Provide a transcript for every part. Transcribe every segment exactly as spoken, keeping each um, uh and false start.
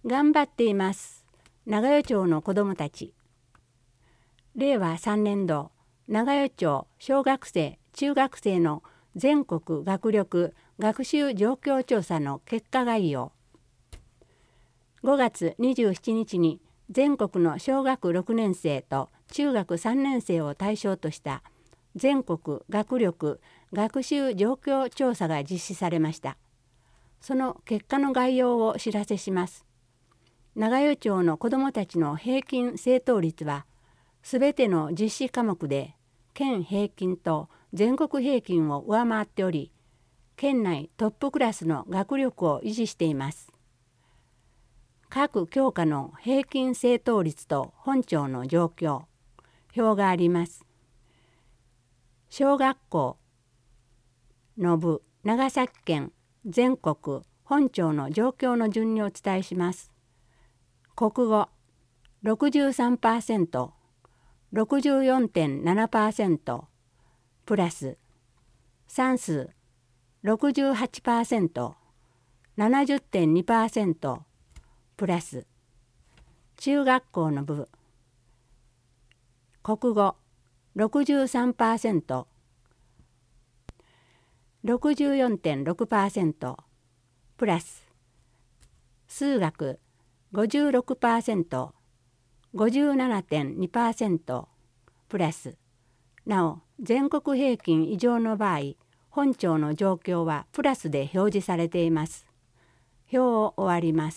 頑張っています。長与町の子どもたち。れいわさんねんど長与町小学生・中学生の全国学力学習状況調査の結果概要。ごがつにじゅうしちにちに全国の小学ろくねんせいと中学さんねんせいを対象とした全国学力学習状況調査が実施されました。その結果の概要をお知らせします。長与町の子どもたちの平均正答率は、すべての実施科目で県平均と全国平均を上回っており、県内トップクラスの学力を維持しています。各教科の平均正答率と本町の状況、表があります。小学校の部、長崎県全国本町の状況の順にお伝えします。国語 ろくじゅうさんパーセント、ろくじゅうよんてんななパーセント プラス、算数 ろくじゅうはちパーセント、ななじゅってんにパーセント プラス、中学校の部、国語 ろくじゅうさんパーセント、ろくじゅうよんてんろくパーセント プラス、数学 ごじゅうろくパーセント、ごじゅうななてんにパーセント プラス、なお全国平均以上の場合、本町の状況はプラスで表示されています。表を終わります。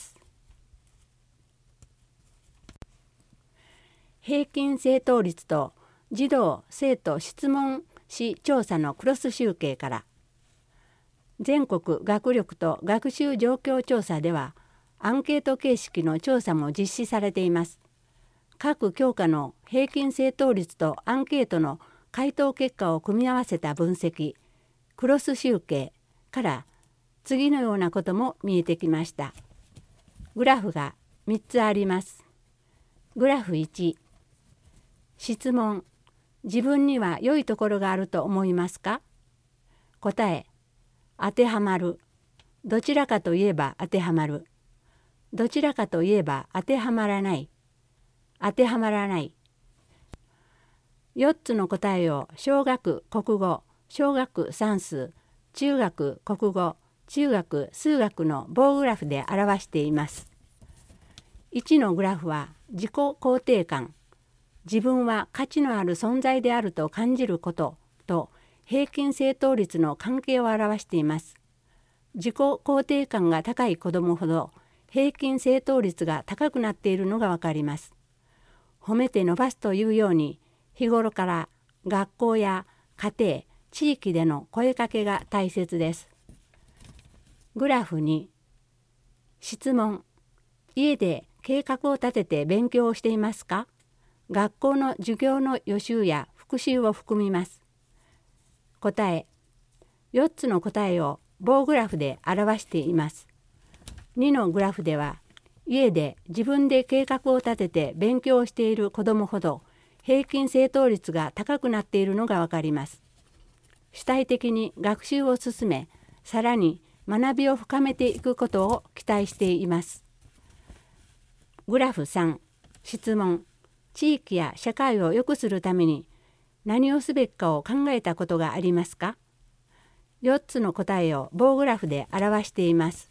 平均正答率と児童・生徒質問紙調査のクロス集計から、全国学力と学習状況調査では、アンケート形式の調査も実施されています。各教科の平均正答率とアンケートの回答結果を組み合わせた分析、クロス集計から次のようなことも見えてきました。グラフがみっつあります。グラフいち、質問、自分には良いところがあると思いますか？答え、当てはまる。どちらかといえば当てはまる。どちらかといえば当てはまらない。当てはまらない。よっつの答えを小学国語、小学算数、中学国語、中学数学の棒グラフで表しています。いちのグラフは自己肯定感、自分は価値のある存在であると感じることと平均正答率の関係を表しています。自己肯定感が高い子どもほど平均正答率が高くなっているのがわかります。褒めて伸ばすというように、日頃から学校や家庭、地域での声かけが大切です。グラフに、質問、家で計画を立てて勉強をしていますか？学校の授業の予習や復習を含みます。答え、よっつの答えを棒グラフで表しています。にのグラフでは、家で自分で計画を立てて勉強している子どもほど平均正答率が高くなっているのがわかります。主体的に学習を進め、さらに学びを深めていくことを期待しています。グラフさん、質問、地域や社会を良くするために何をすべきかを考えたことがありますか？よっつの答えを棒グラフで表しています。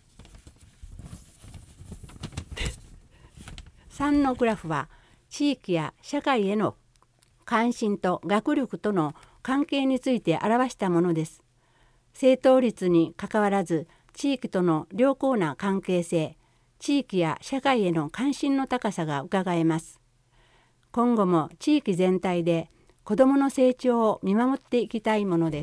さんのグラフは地域や社会への関心と学力との関係について表したものです。正答率にかかわらず地域との良好な関係性、地域や社会への関心の高さがうかがえます。今後も地域全体で子どもの成長を見守っていきたいものです。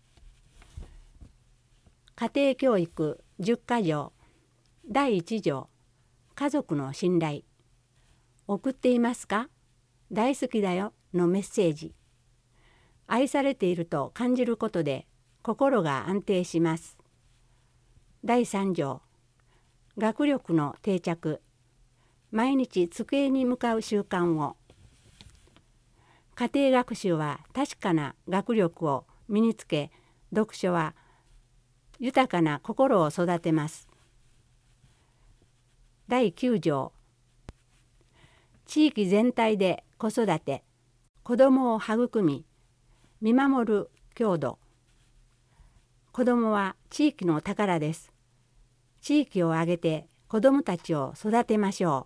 家庭教育じゅっかじょうだいいちじょう、家族の信頼。送っていますか？大好きだよのメッセージ。愛されていると感じることで心が安定します。だいさんじょう、学力の定着。毎日机に向かう習慣を。家庭学習は確かな学力を身につけ、読書は豊かな心を育てます。 だいきゅう条、地域全体で子育て、子どもを育み、見守る郷土。子どもは地域の宝です。地域を挙げて子どもたちを育てましょ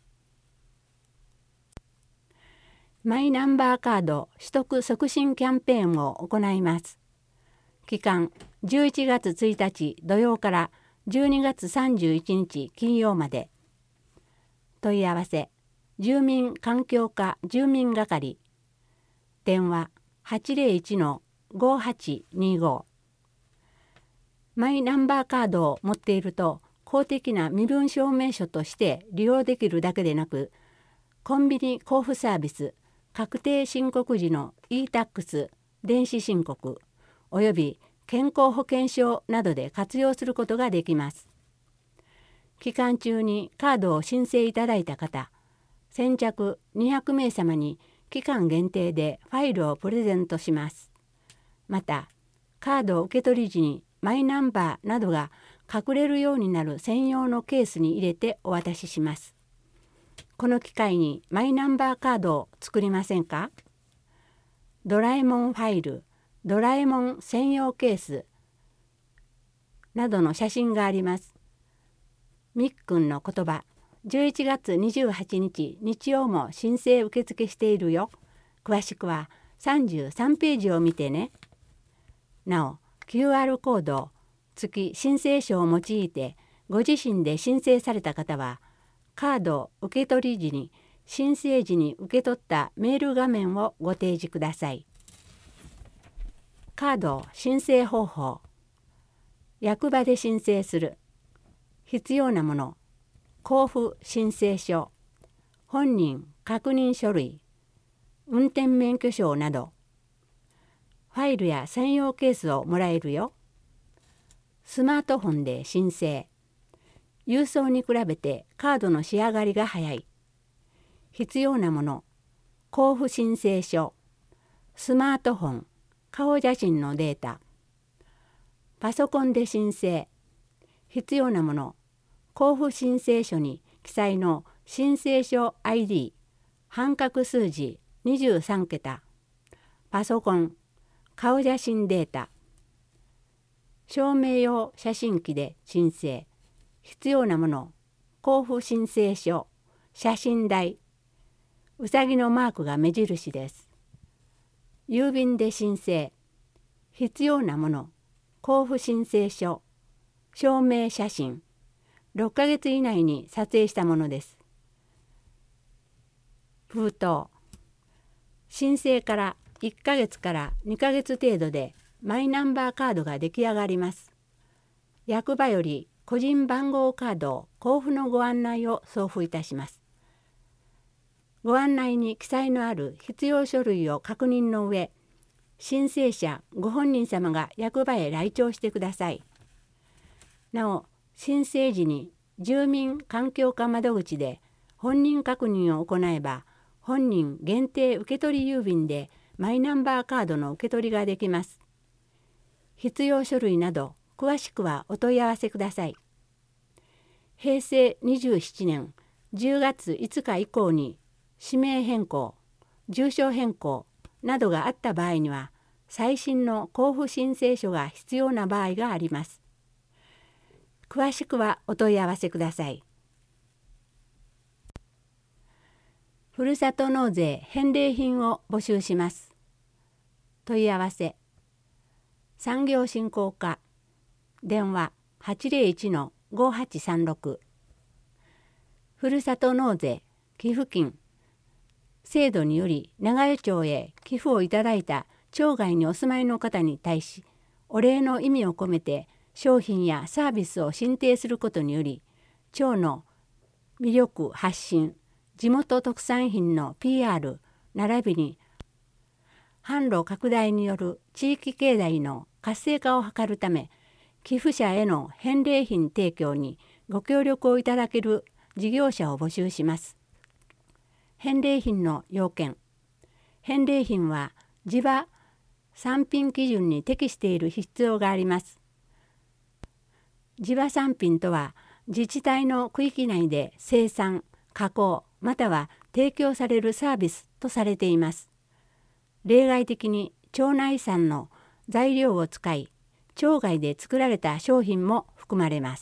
う。マイナンバーカード取得促進キャンペーンを行います。期間じゅういちがつついたち土曜からじゅうにがつさんじゅういちにち金曜まで。問い合わせ住民環境課住民係、電話 はちぜろいちのごはちにご。マイナンバーカードを持っていると公的な身分証明書として利用できるだけでなく、コンビニ交付サービス、確定申告時の イータックス 電子申告および健康保険証などで活用することができます。期間中にカードを申請いただいた方、先着にひゃくめいさまに期間限定でファイルをプレゼントします。また、カード受け取り時にマイナンバーなどが隠れるようになる専用のケースに入れてお渡しします。この機会にマイナンバーカードを作りませんか？ドラえもんファイル、ドラえもん専用ケースなどの写真があります。みっくんの言葉、じゅういちがつにじゅうはちにち日曜も申請受付しているよ。詳しくはさんじゅうさんページを見てね。なお、キューアール コードを付き申請書を用いてご自身で申請された方は、カード受け取り時に申請時に受け取ったメール画面をご提示ください。カード申請方法。役場で申請する。必要なもの。交付申請書。本人確認書類。運転免許証など。ファイルや専用ケースをもらえるよ。スマートフォンで申請。郵送に比べてカードの仕上がりが早い。必要なもの。交付申請書。スマートフォン。顔写真のデータ。パソコンで申請。必要なもの。交付申請書に記載の申請書 アイディー、半角数字にじゅうさんけた。パソコン。顔写真データ。証明用写真機で申請。必要なもの。交付申請書。写真台。うさぎのマークが目印です。郵便で申請。必要なもの。交付申請書。証明写真。ろっかげつ以内に撮影したものです。封筒。申請からいっかげつからにかげつ程度でマイナンバーカードが出来上がります。役場より個人番号カード交付のご案内を送付いたします。ご案内に記載のある必要書類を確認の上、申請者ご本人様が役場へ来庁してください。なお、申請時に住民環境課窓口で本人確認を行えば、本人限定受取郵便でマイナンバーカードの受け取りができます。必要書類など詳しくはお問い合わせください。へいせいにじゅうななねんじゅうがついつか以降に氏名変更、住所変更などがあった場合には、最新の交付申請書が必要な場合があります。詳しくはお問い合わせください。ふるさと納税返礼品を募集します。問い合わせ。産業振興課。電話 はちぜろいちのごはちさんろく。ふるさと納税寄付金制度により長与町へ寄付をいただいた町外にお住まいの方に対し、お礼の意味を込めて商品やサービスを進呈することにより、町の魅力発信、地元特産品の ピーアール 並びに販路拡大による地域経済の活性化を図るため、寄付者への返礼品提供にご協力をいただける事業者を募集します。返礼品の要件。返礼品は地場産品基準に適している必要があります。地場産品とは、 自治体の区域内で生産、加工、または提供されるサービスとされています。例外的に町内産の材料を使い、町外で作られた商品も含まれます。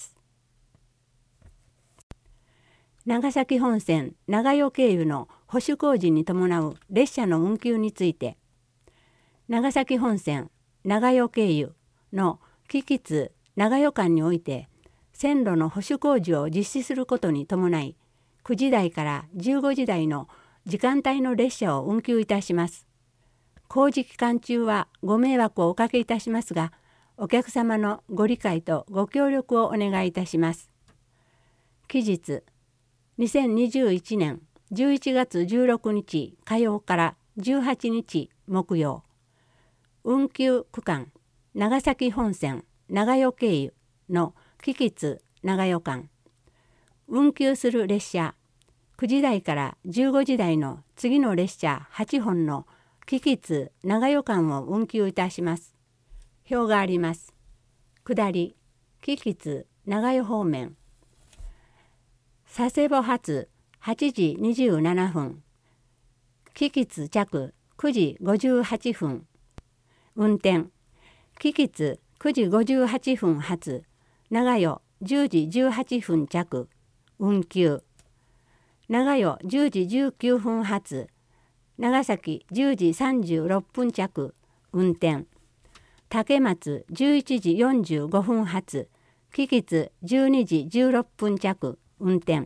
長崎本線長与経由の保守工事に伴う列車の運休について、長崎本線長与経由の木木津長与間において線路の保守工事を実施することに伴い、くじ台からじゅうごじ台の時間帯の列車を運休いたします。工事期間中はご迷惑をおかけいたしますが、お客様のご理解とご協力をお願いいたします。期日にせんにじゅういちねんじゅういちがつじゅうろくにち火曜からじゅうはちにち木曜。運休区間長崎本線長与経由の木木津長与間。運休する列車くじ台からじゅうごじ台の次の列車はちほんの木木津長与間を運休いたします。表があります。下り木木津長与方面。佐世保発はちじにじゅうななふん。木木津着くじごじゅうはっぷん。運転木木津くじごじゅうはっぷん発長与じゅうじじゅうはっぷん着運休。長与じゅうじじゅうきゅうふん発長崎じゅうじさんじゅうろっぷん着運転。竹松じゅういちじよんじゅうごふん発木木津じゅうにじじゅうろっぷん着運転。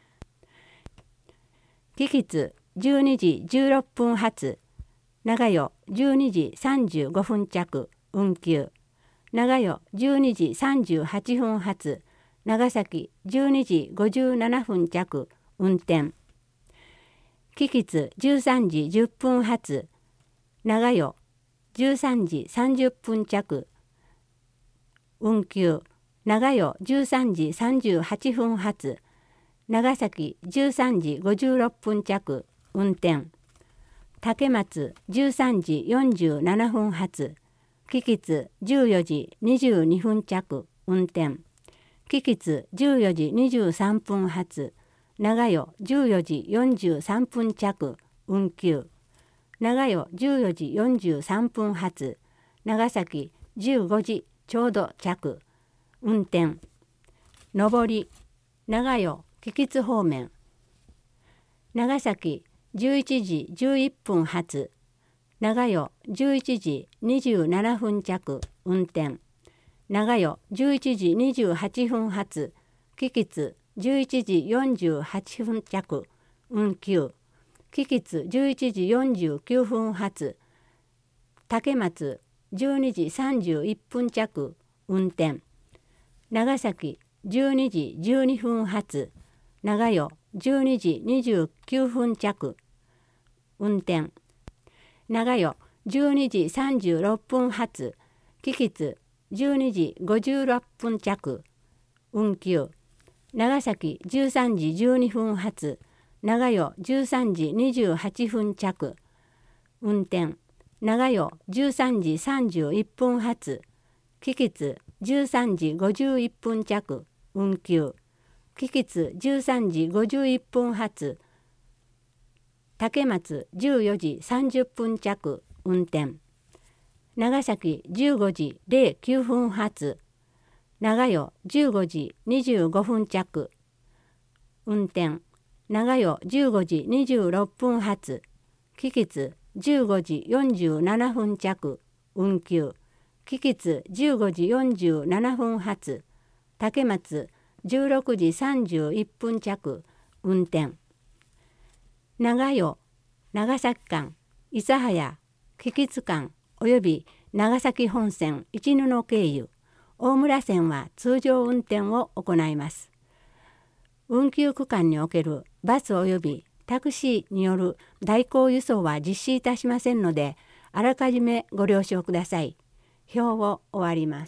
木木津じゅうにじじゅうろっぷん発長与じゅうにじさんじゅうごふん着運休。長与じゅうにじさんじゅうはっぷん発長崎じゅうにじごじゅうななふん着運転。木木津じゅうさんじじゅっぷん発長与じゅうさんじさんじゅっぷん着運休。長与じゅうさんじさんじゅうはっぷん発長崎じゅうさんじごじゅうろっぷん着運転。竹松じゅうさんじよんじゅうななふん発木木津じゅうよじにじゅうにふん着運転。木木津じゅうよじにじゅうさんぷん発長与じゅうよじよんじゅうさんぷん着運休。長与じゅうよじよんじゅうさんぷん発長崎じゅうごじちょうど着運転。上り長与木木津方面。長崎じゅういちじじゅういっぷん発長与じゅういちじにじゅうななふん着運転。長与じゅういちじにじゅうはっぷん発木木津じゅういちじよんじゅうはっぷん着運休。木木津じゅういちじよんじゅうきゅうふん発竹松じゅうにじさんじゅういっぷん着運転。長崎じゅうにじじゅうにふん発長与じゅうにじにじゅうきゅうふん着運転。長与じゅうにじさんじゅうろっぷん発木木津じゅうにじごじゅうろっぷん着運休。長崎じゅうさんじじゅうにふん発長与じゅうさんじにじゅうはっぷん着運転。長与じゅうさんじさんじゅういっぷん発木木津じゅうさんじごじゅういっぷん着運休。木木津じゅうさんじごじゅういっぷん発竹松じゅうよじさんじゅっぷん着運転。長崎じゅうごじぜろきゅうふん発長与じゅうごじにじゅうごふん着運転。長与じゅうごじにじゅうろっぷん発木木津じゅうごじよんじゅうななふん着運休。木木津じゅうごじよんじゅうななふん発竹松じゅうろくじさんじゅういっぷん着運転。長与長崎間諫早木木津間および長崎本線一布経由大村線は通常運転を行います。運休区間におけるバスおよびタクシーによる代行輸送は実施いたしませんので、あらかじめご了承ください。表を終わります。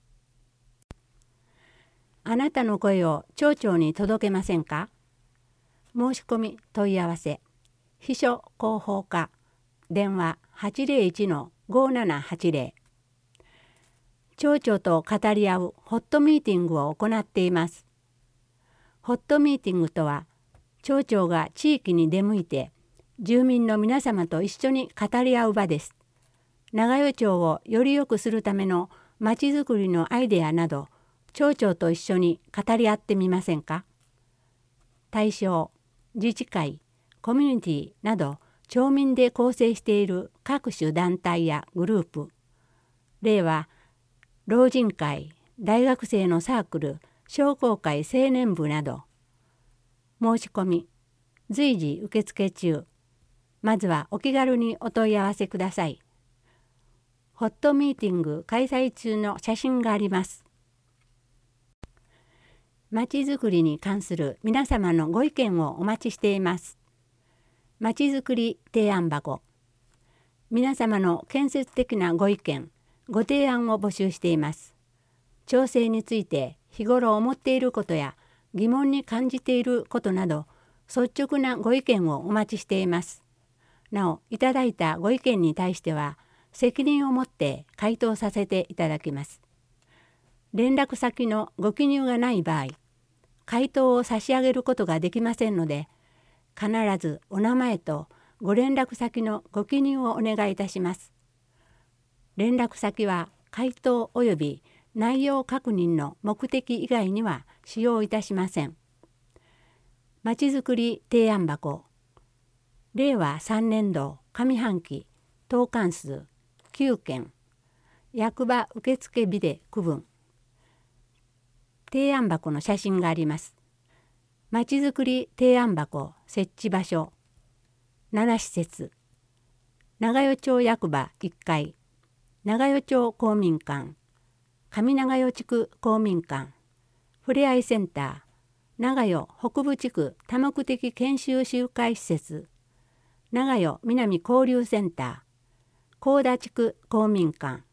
あなたの声を町長に届けませんか？申し込み問い合わせ秘書広報課電話 はちぜろいちのごななはちぜろ。町長と語り合うホットミーティングを行っています。 ホットミーティングとは、町長が地域に出向いて住民の皆様と一緒に語り合う場です。長与町をより良くするためのまちづくりのアイデアなど、町長と一緒に語り合ってみませんか。対象、自治会、コミュニティなど町民で構成している各種団体やグループ、例は老人会、大学生のサークル、商工会青年部など。申し込み随時受付中。まずはお気軽にお問い合わせください。ホットミーティング開催中の写真があります。まちづくりに関する皆様のご意見をお待ちしています。まちづくり提案箱。皆様の建設的なご意見、ご提案を募集しています。町政について日頃思っていることや疑問に感じていることなど、率直なご意見をお待ちしています。なお、いただいたご意見に対しては、責任を持って回答させていただきます。連絡先のご記入がない場合、回答を差し上げることができませんので、必ずお名前とご連絡先のご記入をお願いいたします。連絡先は回答及び内容確認の目的以外には使用いたしません。まちづくり提案箱。れいわさんねんど上半期投函数きゅうけん。役場受付日で区分。提案箱の写真があります。まちづくり提案箱設置場所。なな施設。長与町役場いっかい。長与町公民館。上長与地区公民館。ふれあいセンター。長与北部地区多目的研修集会施設。長与南交流センター。高田地区公民館。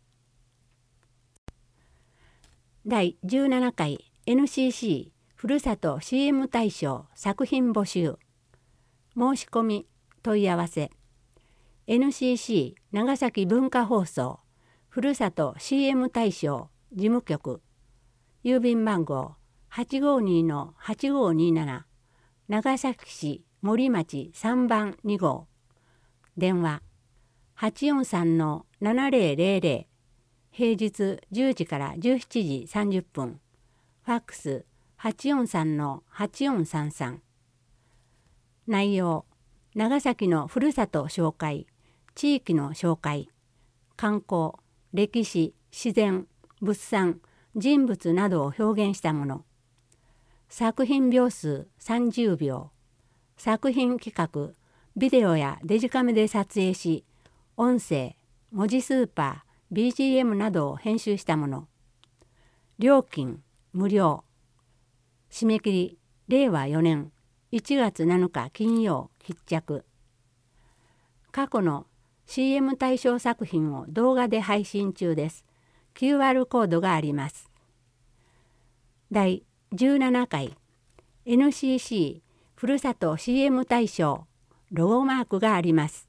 だいじゅうななかい エヌシーシー ふるさと シーエム 大賞作品募集。申し込み問い合わせ エヌシーシー 長崎文化放送ふるさと シーエム 大賞事務局郵便番号 はちごーにーのはちごーにーなな 長崎市森町さんばんにごう電話 はちよんさんのななぜろぜろぜろ 平日じゅうじからじゅうしちじさんじゅっぷんファックス はちよんさんのはちよんさんさん。内容、長崎のふるさと紹介、地域の紹介、観光、歴史、自然、物産、人物などを表現したもの。作品秒数さんじゅうびょう。作品企画、ビデオやデジカメで撮影し、音声、文字スーパー、ビージーエム などを編集したもの。料金、無料。締め切り、れいわよねんいちがつなのか金曜必着。過去の シーエム 対象作品を動画で配信中です。キューアール コードがあります。だいじゅうななかい エヌシーシー ふるさと シーエム 大賞ロゴマークがあります。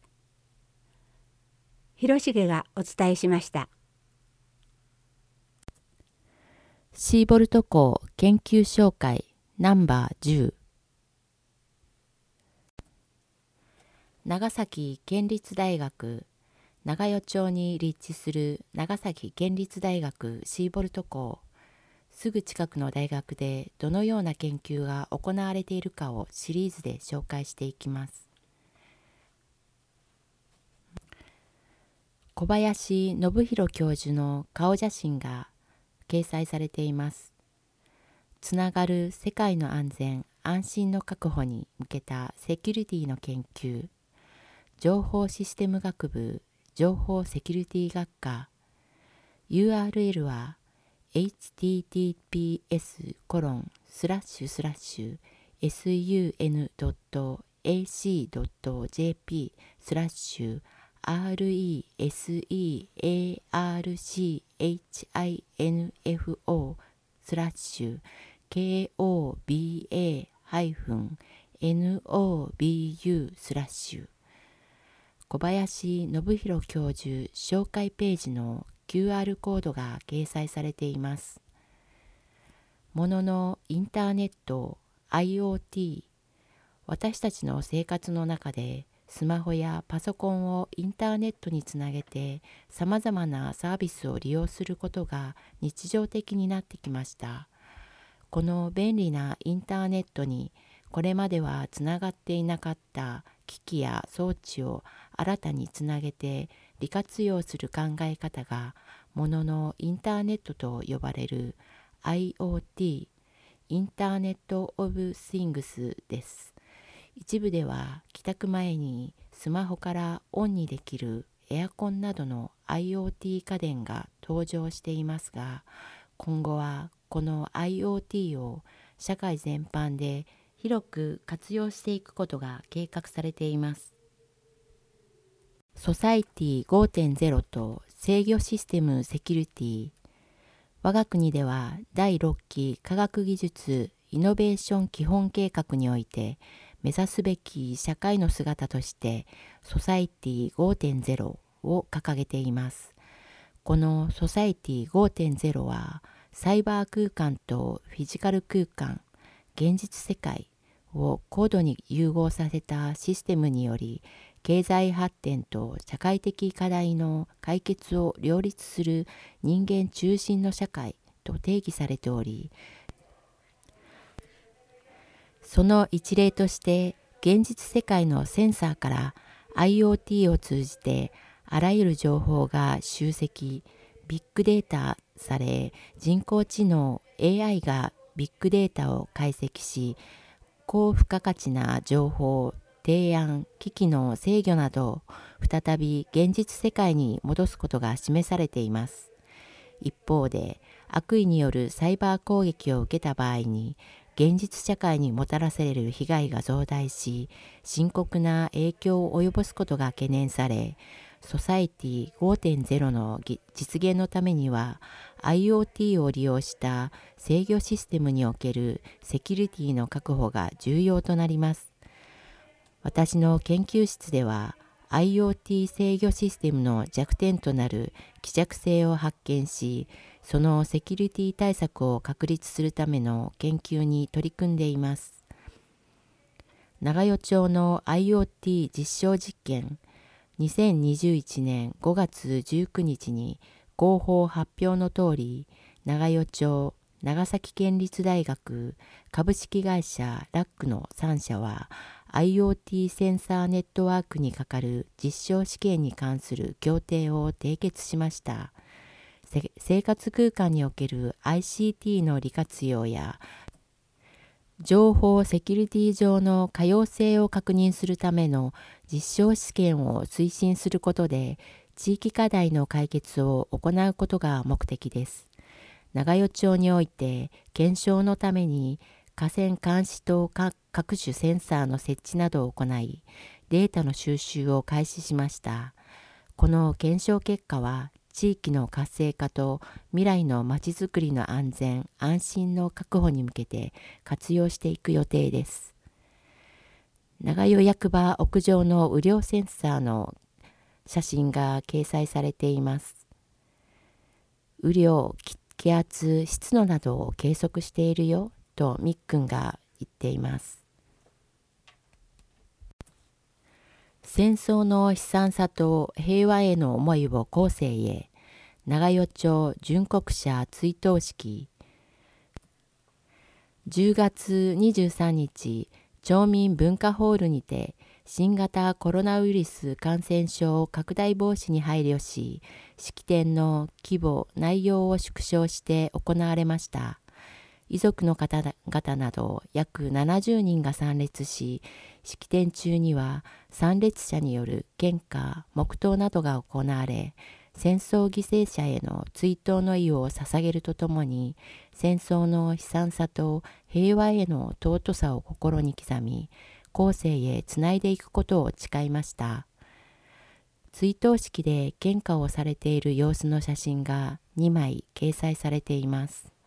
広重がお伝えしました。 シーボルト校研究紹介ナンバーじゅう。長崎県立大学長与町に立地する長崎県立大学シーボルト校。すぐ近くの大学でどのような研究が行われているかをシリーズで紹介していきます。小林信弘教授の顔写真が掲載されています。つながる世界の安全・安心の確保に向けたセキュリティの研究。情報システム学部情報セキュリティ学科。ユーアールエル は エイチティーティーピーエスコロンスラッシュスラッシュエスユーエヌドットエーシードットジェーピースラッシュ アールイーエスイーエーアールシーエイチアイエヌエフオースラッシュ ケーオービーエーハイフンエヌオービーユー スラッシュ小林信弘教授紹介ページの キューアール コードが掲載されています。もののインターネットアイオーティー、私たちの生活の中でスマホやパソコンをインターネットにつなげてさまざまなサービスを利用することが日常的になってきました。この便利なインターネットにこれまではつながっていなかった機器や装置を新たにつなげて利活用する考え方がもののインターネットと呼ばれる アイオーティー、インターネット・オブ・シングスです。一部では帰宅前にスマホからオンにできるエアコンなどの アイオーティー 家電が登場していますが、今後はこの アイオーティー を社会全般で広く活用していくことが計画されています。ソサイティ ごてんゼロ と制御システムセキュリティ。我が国ではだいろっき科学技術イノベーション基本計画において目指すべき社会の姿としてソサイティ ごてんゼロ を掲げています。このソサイティ ごてんゼロ はサイバー空間とフィジカル空間、現実世界を高度に融合させたシステムにより経済発展と社会的課題の解決を両立する人間中心の社会と定義されており、その一例として現実世界のセンサーから アイオーティー を通じてあらゆる情報が集積、ビッグデータされ、人工知能 エーアイ がビッグデータを解析し、高付加価値な情報、提案、機器の制御などを再び現実世界に戻すことが示されています。一方で、悪意によるサイバー攻撃を受けた場合に、現実社会にもたらされる被害が増大し、深刻な影響を及ぼすことが懸念され、ソサイティ ごてんゼロ の実現のためには、アイオーティー を利用した制御システムにおけるセキュリティの確保が重要となります。私の研究室では アイオーティー 制御システムの弱点となる希弱性を発見し、そのセキュリティ対策を確立するための研究に取り組んでいます。長与町の アイオーティー 実証実験、にせんにじゅういちねんごがつじゅうくにちに広報発表の通り、長与町、長崎県立大学、株式会社ラックのさんしゃは、アイオーティー センサーネットワークに係る実証試験に関する協定を締結しました。生活空間における アイシーティー の利活用や、情報セキュリティ上の可用性を確認するための実証試験を推進することで、地域課題の解決を行うことが目的です。長与町において、検証のために河川監視と各種センサーの設置などを行い、データの収集を開始しました。この検証結果は、地域の活性化と未来のまちづくりの安全・安心の確保に向けて活用していく予定です。長与役場屋上の雨量センサーの写真が掲載されています。雨量、気圧、湿度などを計測しているよとみっくんが言っています。戦争の悲惨さと平和への思いを後世へ、長与町殉国者追悼式。じゅうがつにじゅうさんにち、町民文化ホールにて新型コロナウイルス感染症拡大防止に配慮し、式典の規模・内容を縮小して行われました。遺族の方々など約ななじゅうにんが参列し、式典中には参列者による献花、黙祷などが行われ、戦争犠牲者への追悼の意を捧げるとともに、戦争の悲惨さと平和への尊さを心に刻み、後世へつないでいくことを誓いました。追悼式で献花をされている様子の写真がにまい掲載されています。